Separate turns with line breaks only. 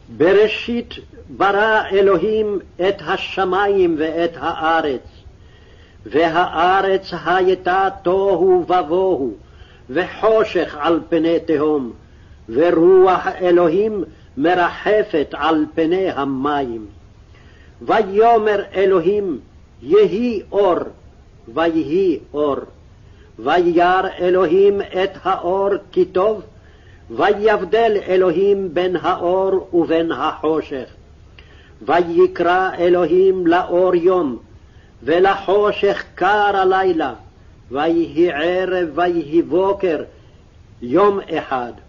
בראשית ברא אלוהים את השמיים ואת הארץ, והארץ הייתה תוהו ובוהו, וחושך על פני תהום, ורוח אלוהים מרחפת על פני המים. ויאמר אלוהים, יהי אור, ויהי אור. וירא אלוהים את האור כי טוב, ויבדל אלוהים בין האור ובין החושך. ויקרא אלוהים לאור יום, ולחושך קר הלילה, ויהי ערב ויהי בוקר, יום אחד.